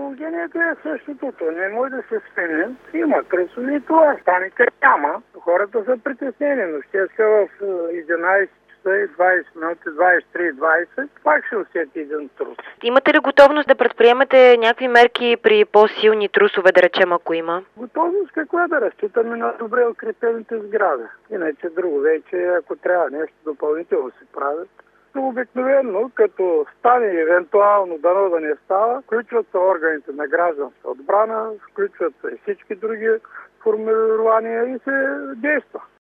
положението е същото. То не може да се смени. Има трусове и това. Станика няма. Хората са притеснени, но ще в 11 часа и 20 минути, 23-20, пак ще усети един трус. Имате ли готовност да предприемете някакви мерки при по-силни трусове, да речем, ако има? Готовност каква да разчитаме на добре укрепените сгради. Иначе друго вече, ако трябва нещо допълнително се правят. Обикновено, като стане евентуално, дано да не става, включват се органите на гражданска отбрана, включват се и всички други формирования и се действа.